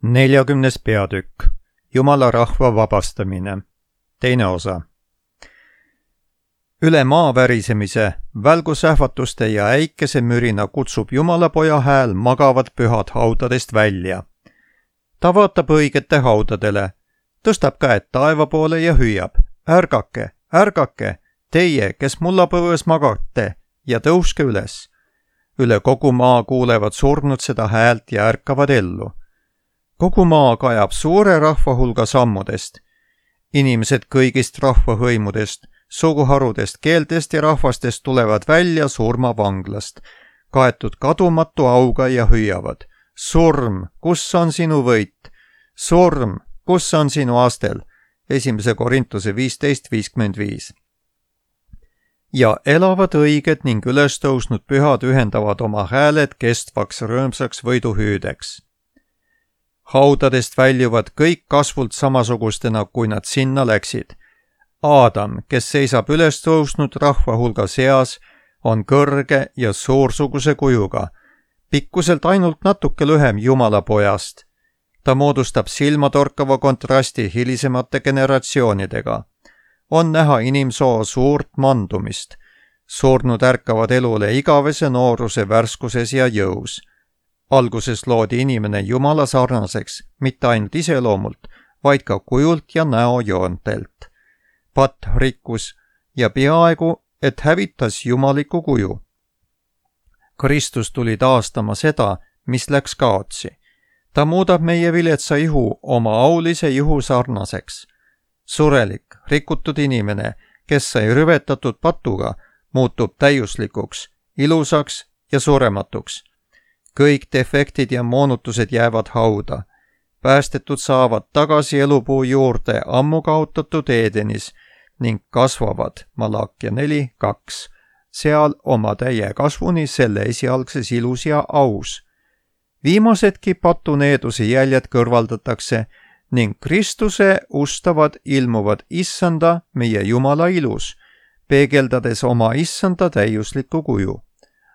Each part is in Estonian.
40. peatükk. Jumala rahva vabastamine. Teine osa. Üle maa värisemise, välgusähvatuste ja äikesemürina kutsub Jumalapoja hääl magavad pühad haudadest välja. Ta vaatab õigete haudadele, tõstab käed taeva poole ja hüüab: ärgake, ärgake, teie, kes mullapõues magate, ja tõuske üles. Üle kogu maa kuulevad surnud seda häält ja ärkavad ellu. Kogu maa kajab suure rahva hulga sammudest. Inimesed kõigist rahvahõimudest, suguharudest, keeltest ja rahvastest tulevad välja surmavanglast, kaetud kadumatu auga ja hüüavad: surm, kus on sinu võit? Surm, kus on sinu astel? 1. Korintuse 15:55. Ja elavad õiged ning ülestõusnud pühad ühendavad oma hääled kestvaks rõõmsaks võiduhüüdeks. Haudadest väljuvad kõik kasvult samasugustena, kui nad sinna läksid. Aadam, kes seisab ülestõusnud rahva hulga seas, on kõrge ja suursuguse kujuga, pikkuselt ainult natuke lühem Jumalapojast. Ta moodustab silmatorkava kontrasti hilisemate generatsioonidega. On näha inimsoo suurt mandumist. Surnud ärkavad elule igavese nooruse värskuses ja jõus. Alguses loodi inimene Jumala sarnaseks, mitte ainult iseloomult, vaid ka kujult ja näojoontelt. Patt rikkus ja peaaegu, et hävitas jumaliku kuju. Kristus tuli taastama seda, mis läks kaotsi. Ta muudab meie viletsa ihu oma aulise ihu sarnaseks. Surelik, rikutud inimene, kes sai rüvetatud patuga, muutub täiuslikuks, ilusaks ja surematuks. Kõik defektid ja moonutused jäävad hauda. Päästetud saavad tagasi elupuu juurde ammu kaotatud Edenis ning kasvavad, Malakia 4:2, seal oma täie kasvuni selle esialgses ilus ja aus. Viimasedki patuneeduse jäljed kõrvaldatakse ning Kristuse ustavad ilmuvad Issanda, meie Jumala ilus, peegeldades oma Issanda täiuslikku kuju.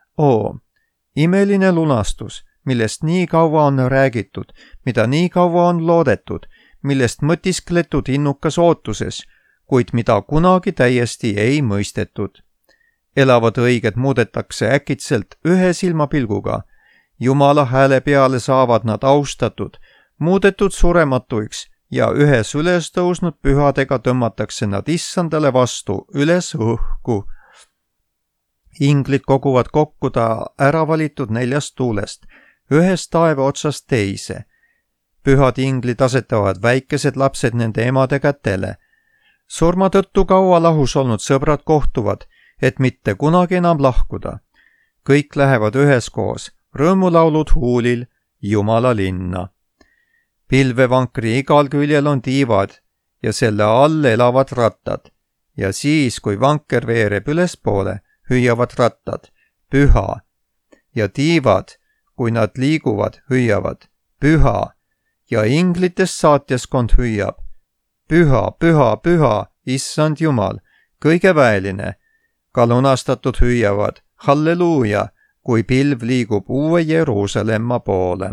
Imeline lunastus, millest nii kaua on räägitud, mida nii kaua on loodetud, millest mõtiskletud innukas ootuses, kuid mida kunagi täiesti ei mõistetud. Elavad õiged muudetakse äkitselt ühe silmapilguga. Jumala hääle peale saavad nad austatud, muudetud surematuiks ja ühes ülestõusnud pühadega tõmmatakse nad Issandale vastu üles õhku. Inglid koguvad kokku ta äravalitud 4 tuulest, ühest taeva otsast teise. Pühad inglid asetavad väikesed lapsed nende emade kätele. Surma tõttu kaua lahus olnud sõbrad kohtuvad, et mitte kunagi enam lahkuda. Kõik lähevad üheskoos, rõõmulaulud huulil, Jumala linna. Pilvevankri igal küljel on tiivad ja selle all elavad rattad. Ja siis, kui vanker veereb ülespoole, hüüavad rattad, püha, ja tiivad, kui nad liiguvad, hüüavad, püha, ja inglitest saatjaskond hüüab, püha, püha, püha, Issand Jumal, kõige väeline. Ka lunastatud hüüavad, halleluuja, kui pilv liigub uue Jeruusalemma poole.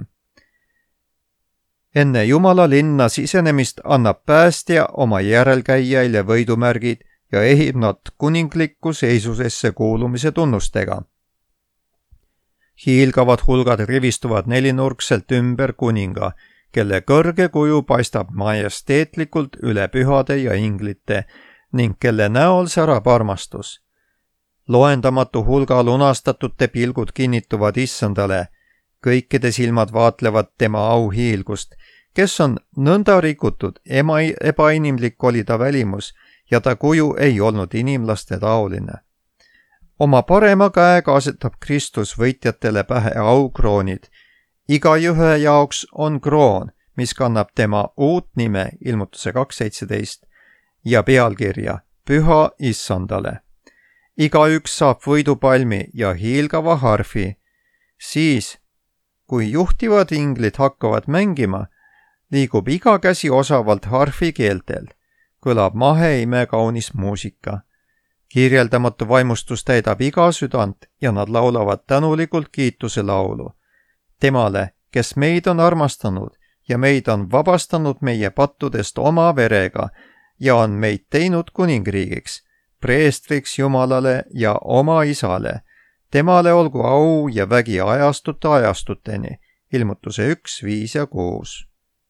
Enne Jumala linna sisenemist annab päästja oma järelkäijaile võidumärgid ja ehib nad kuninglikku seisusesse kuulumise tunnustega. Hiilgavad hulgad rivistuvad nelinurkselt ümber kuninga, kelle kõrge kuju paistab majesteetlikult üle pühade ja inglite ning kelle näol särab armastus. Loendamatu hulga lunastatute pilgud kinnituvad Issandale, kõikide silmad vaatlevad tema auhiilgust, kes on nõnda rikutud, ebainimlik oli ta välimus, ja ta kuju ei olnud inimlaste taoline. Oma parema käega asetab Kristus võitjatele pähe aukroonid. Iga jõhe jaoks on kroon, mis kannab tema uut nime, Ilmutuse 2:17, ja pealkirja Püha Issandale. Igaüks saab võidupalmi ja hiilgava harfi. Siis, kui juhtivad inglid hakkavad mängima, liigub iga käsi osavalt harfi keeltel. Kõlab mahe imekaunis muusika. Kirjeldamatu vaimustus täidab iga südant ja nad laulavad tänulikult kiituse laulu. Temale, kes meid on armastanud ja meid on vabastanud meie pattudest oma verega ja on meid teinud kuningriigiks, preestriks Jumalale ja oma Isale. Temale olgu au ja vägi ajastute ajastuteni. Ilmutuse 1, 5 ja 6.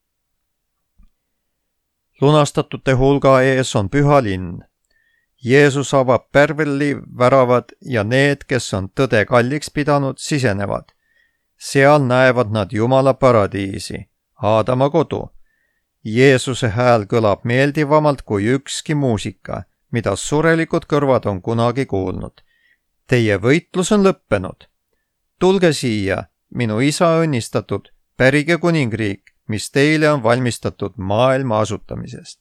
Lunastatute hulga ees on püha linn. Jeesus avab pärvelli väravad ja need, kes on tõde kalliks pidanud, sisenevad. Seal näevad nad Jumala paradiisi, Aadama kodu. Jeesuse hääl kõlab meeldivamalt kui ükski muusika, mida surelikud kõrvad on kunagi kuulnud. Teie võitlus on lõppenud. Tulge siia, minu isa õnnistatud, pärige kuningriik, mis teile on valmistatud maailma asutamisest.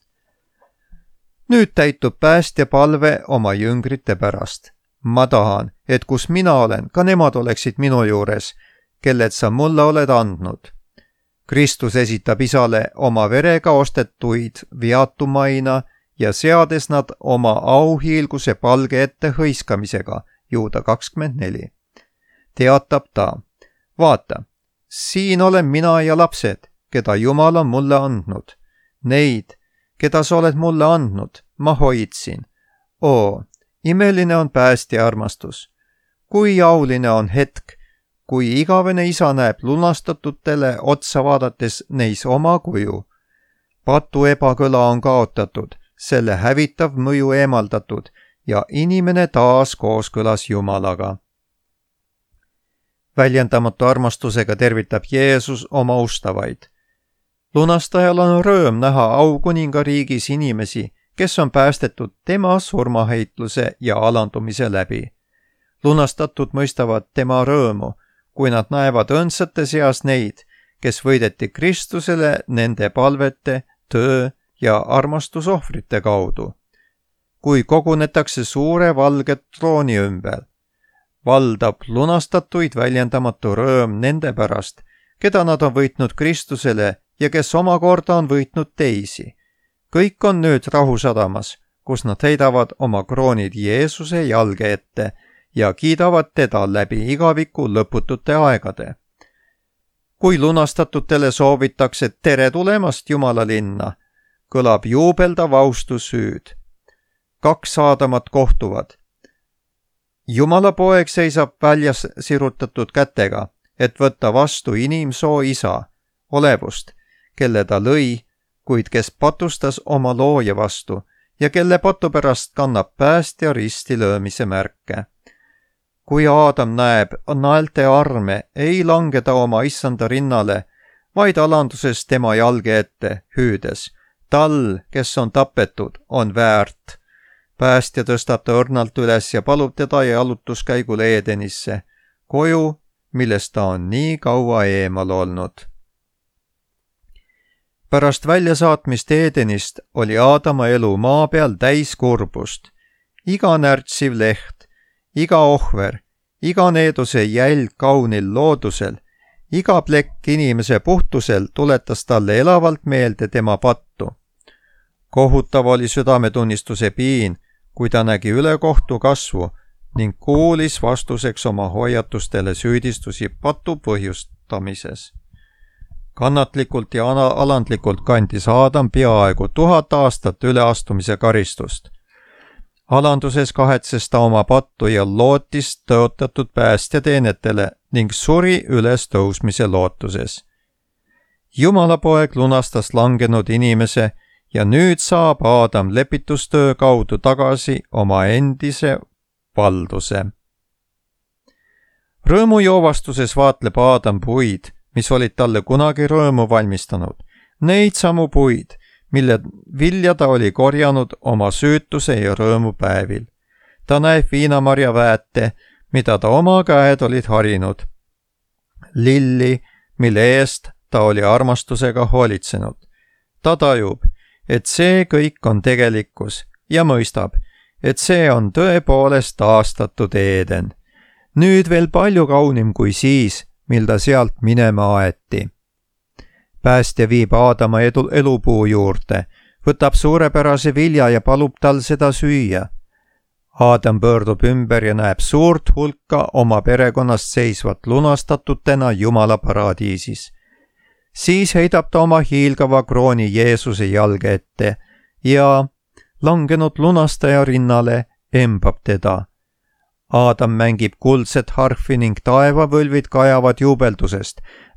Nüüd täitub päästja palve oma jüngrite pärast. Ma tahan, et kus mina olen, ka nemad oleksid minu juures, kelled sa mulle oled andnud. Kristus esitab isale oma verega ostetuid viatumaina ja seades nad oma auhiilguse palge ette hõiskamisega, Juuda 24. Teatab ta, vaata, siin olen mina ja lapsed, keda Jumal on mulle andnud. Neid, keda sa oled mulle andnud, ma hoidsin. Oo, imeline on päästja armastus. Kui auline on hetk, kui igavene isa näeb lunastatutele otsa vaadates neis oma kuju. Patu ebakõla on kaotatud, selle hävitav mõju eemaldatud ja inimene taas kooskõlas Jumalaga. Väljendamatu armastusega tervitab Jeesus oma ustavaid. Lunastajal on rõõm näha aukuningariigis inimesi, kes on päästetud tema surmaheitluse ja alandumise läbi. Lunastatud mõistavad tema rõõmu, kui nad näevad õndsate seas neid, kes võideti Kristusele nende palvete, töö ja armastusohvrite kaudu. Kui kogunetakse suure valge trooni ümber, valdab lunastatuid väljendamatu rõõm nende pärast, keda nad on võitnud Kristusele ja kes omakorda on võitnud teisi. Kõik on nüüd rahusadamas, kus nad heidavad oma kroonid Jeesuse jalge ette ja kiidavad teda läbi igaviku lõputute aegade. Kui lunastatutele soovitakse tere tulemast Jumala linna, kõlab juubeldav austushüüd. 2 Aadamat kohtuvad. Jumala poeg seisab väljas sirutatud kätega, et võtta vastu inimsoo isa, olevust, kelle ta lõi, kuid kes patustas oma looja vastu ja kelle patu pärast kannab päästja risti löömise märke. Kui Aadam näeb naelte arme, ei lange ta oma issanda rinnale, vaid alanduses tema jalge ette, hüüdes, tal, kes on tapetud, on väärt. Päästja tõstab ta õrnalt üles ja palub teda jalutuskäigule Edenisse, koju, millest ta on nii kaua eemal olnud. Pärast väljasaatmist Edenist oli Aadama elu maa peal täis kurbust. Iga närtsiv leht, iga ohver, iga needuse jälg kaunil loodusel, iga plekk inimese puhtusel tuletas talle elavalt meelde tema pattu. Kohutav oli südametunnistuse piin, kui ta nägi ülekohtu kasvu ning kuulis vastuseks oma hoiatustele süüdistusi patu põhjustamises. Kannatlikult ja alandlikult kandis Aadam peaaegu 1000 aastat üleastumise karistust. Alanduses kahetses ta oma pattu ja lootis tõotatud päästjateenetele ning suri üles tõusmise lootuses. Jumala poeg lunastas langenud inimese ja nüüd saab Aadam lepitustöö kaudu tagasi oma endise valduse. Rõõmujoovastuses vaatleb Aadam puid, mis olid talle kunagi rõõmu valmistanud, neid samu puid, mille vilja ta oli korjanud oma süütuse ja rõõmu päevil. Ta näeb viinamarja väete, mida ta oma käed olid harinud. Lilli, mille eest ta oli armastusega hoolitsenud. Ta tajub, et see kõik on tegelikkus ja mõistab, et see on tõepoolest taastatud Eeden. Nüüd veel palju kaunim kui siis, mil ta sealt minema aeti. Päästja viib Aadama elupuu juurde, võtab suurepärase vilja ja palub tal seda süüa. Aadam pöördub ümber ja näeb suurt hulka oma perekonnast seisvat lunastatutena Jumala paradiisis. Siis heidab ta oma hiilgava krooni Jeesuse jalge ette ja langenud lunastaja rinnale embab teda. Aadam mängib kuldset harfi ning taevavõlvid kajavad juubeldusest.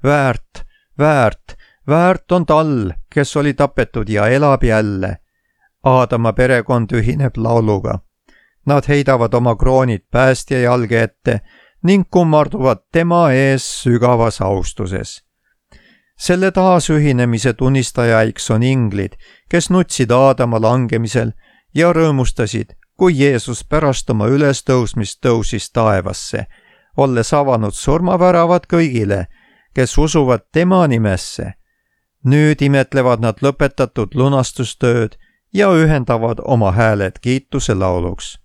Väärt on tal, kes oli tapetud ja elab jälle. Aadama perekond ühineb lauluga. Nad heidavad oma kroonid päästja jalge ette ning kummarduvad tema ees sügavas austuses. Selle taasühinemise tunnistajaiks on inglid, kes nutsid Aadama langemisel ja rõõmustasid, kui Jeesus pärast oma ülestõusmist tõusis taevasse, olles avanud surmaväravad kõigile, kes usuvad tema nimesse. Nüüd imetlevad nad lõpetatud lunastustööd ja ühendavad oma hääled kiituse lauluks.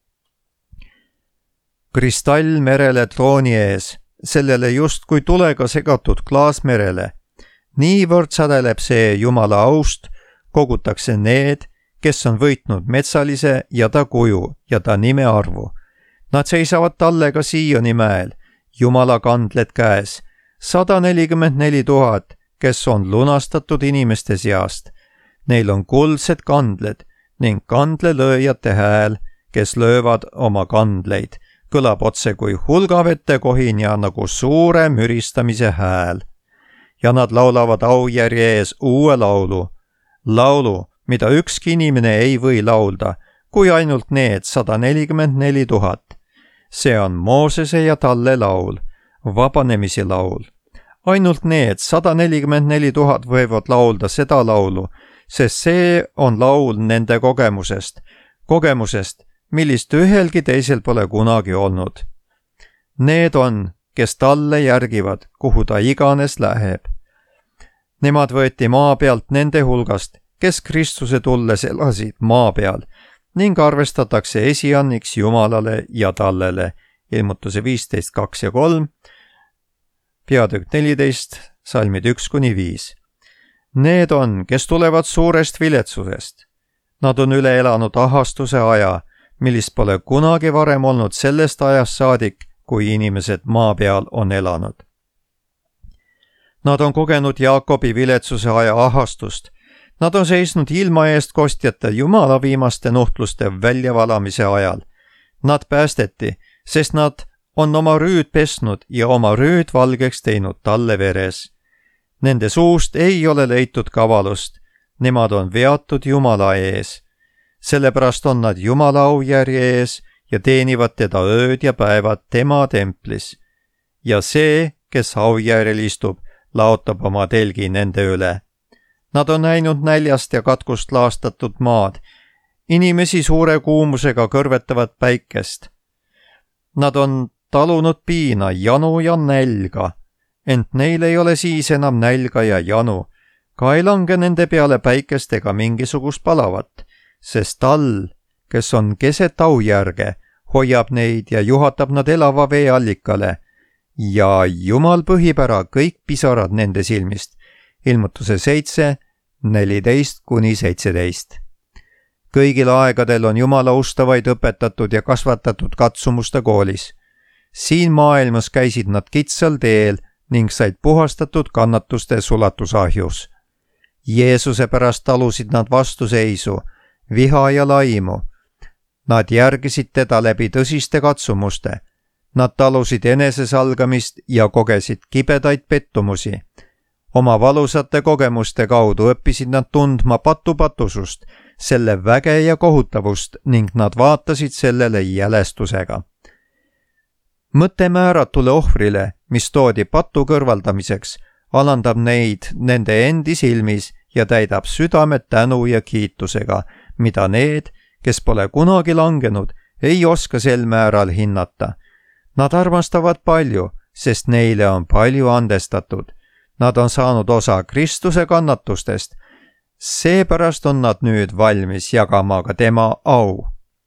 Kristall merele trooni ees, sellele justkui tulega segatud klaasmerele. Niivõrd sadeleb see Jumala aust, kogutakse need, kes on võitnud metsalise ja ta kuju ja ta nime arvu. Nad seisavad talle ka Sioni mäel, Jumala kandled käes, 144 000, kes on lunastatud inimeste seast. Neil on kuldsed kandled ning kandlelööjate hääl, kes löövad oma kandleid, kõlab otse kui hulgavete kohin ja nagu suure müristamise hääl. Ja nad laulavad aujärje ees uue laulu, mida ükski inimene ei või laulda, kui ainult need 144 000. See on Moosese ja talle laul, vabanemise laul. Ainult need 144 000 võivad laulda seda laulu, sest see on laul nende kogemusest, millist ühelgi teisel pole kunagi olnud. Need on, kes talle järgivad, kuhu ta iganes läheb. Nemad võeti maa pealt nende hulgast, kes Kristuse tulles elasid maa peal ning arvestatakse esianniks Jumalale ja tallele. Ilmutuse 15, 2 ja 3, peatükk 14, salmid 1-5. Need on, kes tulevad suurest viletsusest. Nad on üle elanud ahastuse aja, millist pole kunagi varem olnud sellest ajast saadik, kui inimesed maa peal on elanud. Nad on kogenud Jaakobi viletsuse aja ahastust. Nad on seisnud ilma eest kostjate Jumala viimaste nuhtluste väljavalamise ajal. Nad päästeti, sest nad on oma rüüd pesnud ja oma rüüd valgeks teinud talle veres. Nende suust ei ole leitud kavalust. Nemad on veatud Jumala ees. Sellepärast on nad Jumala aujärje ees ja teenivad teda ööd ja päevad tema templis. Ja see, kes aujärjel istub, laotab oma telgi nende üle. Nad on näinud näljast ja katkust laastatud maad, inimesi suure kuumusega kõrvetavad päikest. Nad on talunud piina, janu ja nälga, ent neil ei ole siis enam nälga ja janu, ka ei lange nende peale päikest ega mingisugust palavat, sest tall, kes on keset aujärge, hoiab neid ja juhatab nad elava vee allikale ja Jumal põhib ära kõik pisarad nende silmist. Ilmutuse 7, 14-17. Kõigil aegadel on Jumala ustavaid õpetatud ja kasvatatud katsumuste koolis. Siin maailmas käisid nad kitsal teel ning said puhastatud kannatuste sulatusahjus. Jeesuse pärast talusid nad vastuseisu, viha ja laimu. Nad järgisid teda läbi tõsiste katsumuste. Nad talusid enesesalgamist ja kogesid kibedaid pettumusi. Oma valusate kogemuste kaudu õppisid nad tundma patupatusust, selle väge ja kohutavust ning nad vaatasid sellele jälestusega. Mõte määratule ohvrile, mis toodi patu kõrvaldamiseks, alandab neid nende endi silmis ja täidab südamed tänu ja kiitusega, mida need, kes pole kunagi langenud, ei oska sel määral hinnata. Nad armastavad palju, sest neile on palju andestatud. Nad on saanud osa Kristuse kannatustest. Seepärast on nad nüüd valmis jagama ka tema au.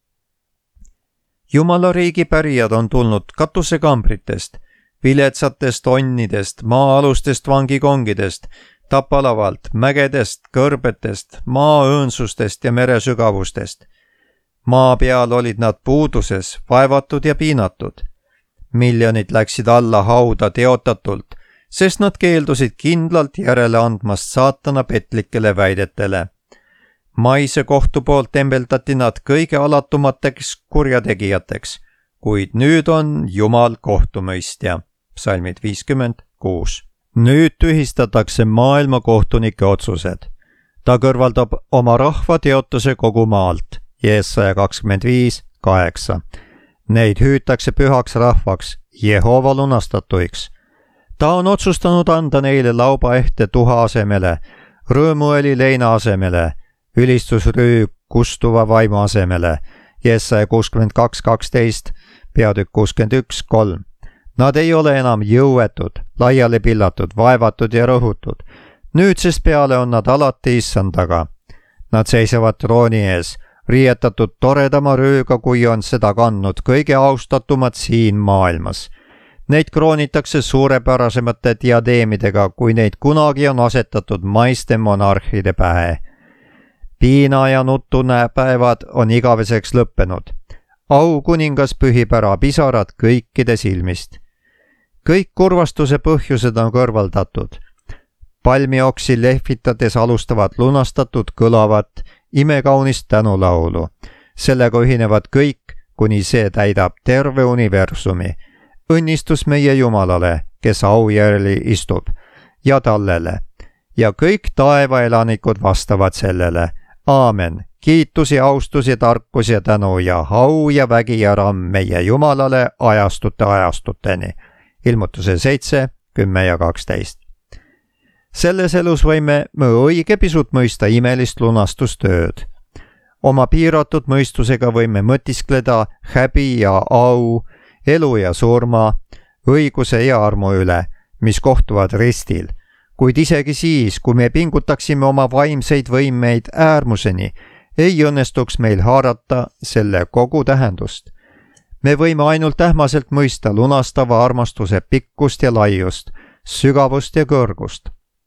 Jumala riigi pärijad on tulnud katusekambritest, viletsatest onnidest, maa-alustest vangikongidest, tapalavalt, mägedest, kõrbetest, maa-õõnsustest ja meresügavustest. Maa peal olid nad puuduses, vaevatud ja piinatud. Miljonid läksid alla hauda teotatult, sest nad keeldusid kindlalt järele andmast saatana petlikele väidetele. Maise kohtu poolt tembeldati nad kõige alatumateks kurjategijateks, kuid nüüd on Jumal kohtumõistja. Psalmid 56. Nüüd tühistatakse maailma kohtunike otsused. Ta kõrvaldab oma rahva teotuse kogu maalt. Jesaja 25:8. Neid hüütakse pühaks rahvaks, Jehova lunastatuiks. Ta on otsustanud anda neile laubaehte tuha asemele, rõõmuõli leina asemele, ülistusrüü kustuva vaimu asemele. Jesaja 62:12, peatükk 61:3. Nad ei ole enam jõuetud, laiali pillatud, vaevatud ja rõhutud. Nüüdsest peale on nad alati issandaga. Nad seisavad trooni ees, riietatud toredama rüüga, kui on seda kandnud kõige austatumad siin maailmas. Neid kroonitakse suurepärasemate diadeemidega, kui neid kunagi on asetatud maiste monarhide pähe. Piina ja nutupäevad on igaveseks lõppenud. Aukuningas pühib ära pisarad kõikide silmist. Kõik kurvastuse põhjused on kõrvaldatud. Palmioksi lehvitades alustavad lunastatud kõlavat imekaunist tänulaulu. Sellega ühinevad kõik, kuni see täidab terve universumi. Õnnistus meie Jumalale, kes aujärli istub, ja tallele. Ja kõik taevaelanikud vastavad sellele. Aamen. Kiitus ja austus ja tarkus ja tänu ja au ja vägi ja ramm meie Jumalale ajastute ajastuteni. Ilmutuse 7, 10 ja 12. Selles elus võime me õige pisut mõista imelist lunastustööd. Oma piiratud mõistusega võime mõtiskleda häbi ja au, elu ja surma, õiguse ja armu üle, mis kohtuvad ristil. Kuid isegi siis, kui me pingutaksime oma vaimseid võimeid äärmuseni, ei õnnestuks meil haarata selle kogu tähendust. Me võime ainult ähmaselt mõista lunastava armastuse pikkust ja laiust, sügavust ja kõrgust.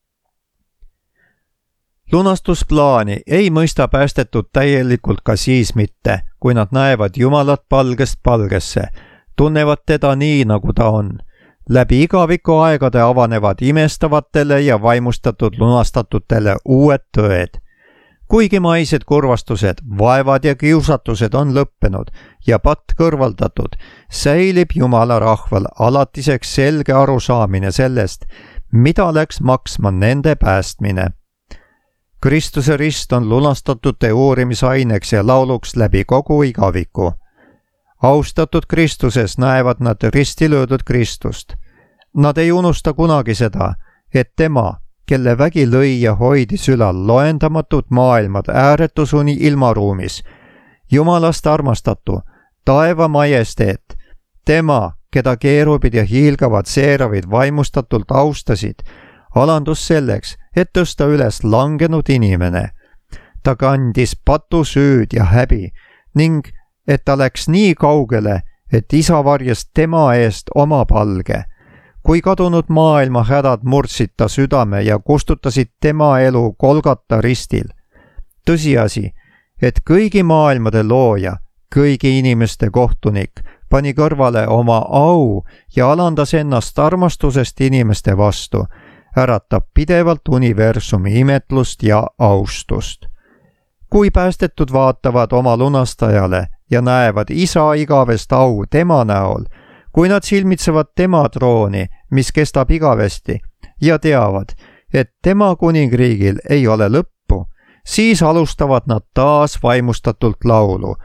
Lunastusplaani ei mõista päästetud täielikult ka siis mitte, kui nad näevad Jumalat palgest palgesse, tunnevad teda nii, nagu ta on. Läbi igaviku aegade avanevad imestavatele ja vaimustatud lunastatutele uued tõed. Kuigi maised kurvastused, vaevad ja kiusatused on lõppenud ja patt kõrvaldatud, säilib Jumala rahval alatiseks selge arusaamine sellest, mida läks maksma nende päästmine. Kristuse rist on lunastatute uurimisaineks ja lauluks läbi kogu igaviku. Austatud Kristuses näevad nad risti löödud Kristust. Nad ei unusta kunagi seda, et tema, kelle vägi lõi ja hoidis ülal loendamatud maailmad ääretusuni ilmaruumis, Jumalast armastatu, taeva majesteet, tema, keda keerubid ja hiilgavad seeravid vaimustatult austasid, alandus selleks, et tõsta üles langenud inimene. Ta kandis patusüüd ja häbi ning et ta läks nii kaugele, et isa varjas tema eest oma palge. Kui kadunud maailma hädad murdsid ta südame ja kustutasid tema elu Golgata ristil. Tõsiasi, et kõigi maailmade looja, kõigi inimeste kohtunik, pani kõrvale oma au ja alandas ennast armastusest inimeste vastu, äratab pidevalt universumi imetlust ja austust. Kui päästetud vaatavad oma lunastajale ja näevad isa igavest au tema näol, kui nad silmitsevad tema trooni, mis kestab igavesti, ja teavad, et tema kuningriigil ei ole lõppu, siis alustavad nad taas vaimustatult laulu.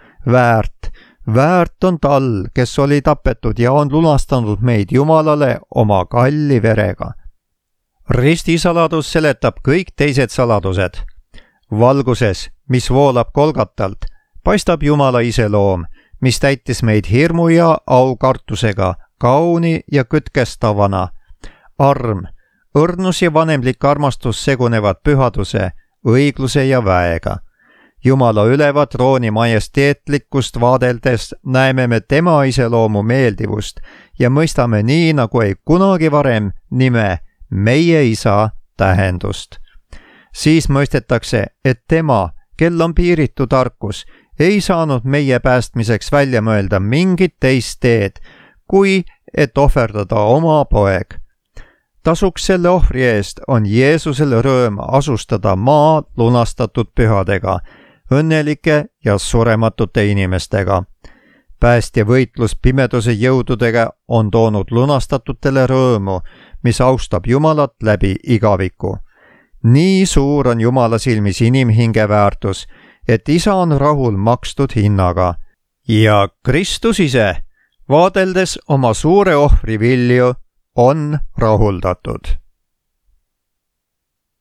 Väärt on tal, kes oli tapetud ja on lunastanud meid Jumalale oma kalli verega. Ristisaladus seletab kõik teised saladused. Valguses, mis voolab Golgatalt, paistab Jumala iseloom, mis täitis meid hirmu ja aukartusega, kauni ja kütkestavana. Arm, õrnus ja vanemlik armastus segunevad pühaduse, õigluse ja väega. Jumala üleva trooni majesteetlikkust vaadeldes näeme me tema iseloomu meeldivust ja mõistame nii, nagu ei kunagi varem nime meie isa tähendust. Siis mõistetakse, et tema, kel on piiritu tarkus, ei saanud meie päästmiseks välja mõelda mingit teist teed, kui et ohverdada oma poeg. Tasuks selle ohvri eest on Jeesusel rõõm asustada maa lunastatud pühadega, õnnelike ja surematute inimestega. Päästja võitlus pimeduse jõududega on toonud lunastatutele rõõmu, mis austab Jumalat läbi igaviku. Nii suur on Jumala silmis inimhinge väärtus, et Isa on rahul makstud hinnaga. Ja Kristus ise, vaadeldes oma suure ohvri vilju, on rahuldatud.